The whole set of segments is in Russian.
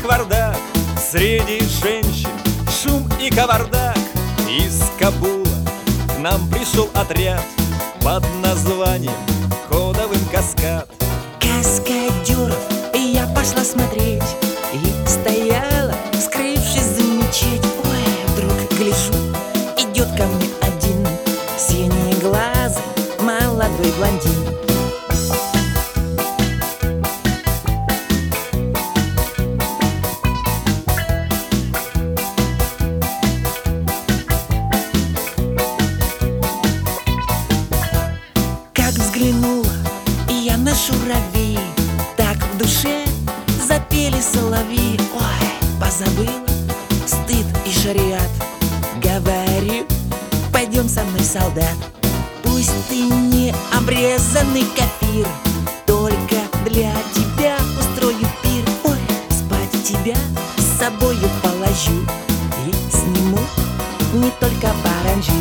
кавардак, среди женщин шум и кавардак. Из Кабула к нам пришел отряд под названием кодовым «Каскад». Каскадеров, и я пошла смотреть, и стояла, скрывшись за мечеть. Ой, вдруг гляжу, идет ко мне один синеглазый молодой блондин. Как взглянула я на шуравей, так в душе запели соловьи. Ой, позабыла стыд и шариат. Говорю, пойдем со мной, солдат. Пусть ты не обрезанный кафир, только для тебя устрою пир. Ой, спать тебя с собою положу и сниму не только паранджу.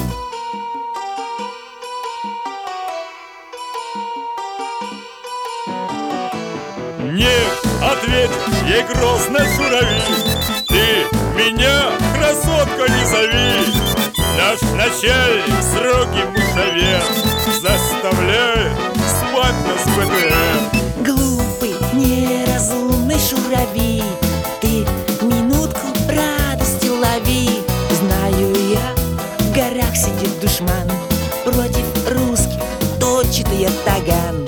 Нет, ответь ей грозно журавель, ты меня, красотка, не зови. Наш начальник сроки мышавер заставляет спать нас в БТР. Глупый, неразумный шуравей, ты минутку радости лови. Знаю я, в горах сидит душман, против русских точит ятаган.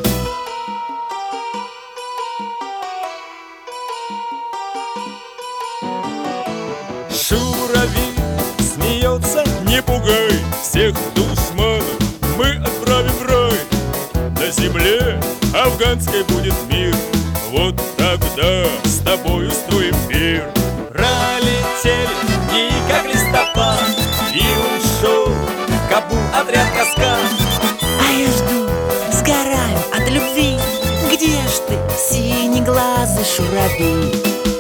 Шуравей смеется, не пугай, всех душманов мы отправим в рай. На земле афганской будет мир, вот тогда с тобой устроим пир. Пролетели дни, как листопад, и ушел в Кабул отряд «Каскад». А я жду, сгораю от любви. Где ж ты, синеглазый шуравей?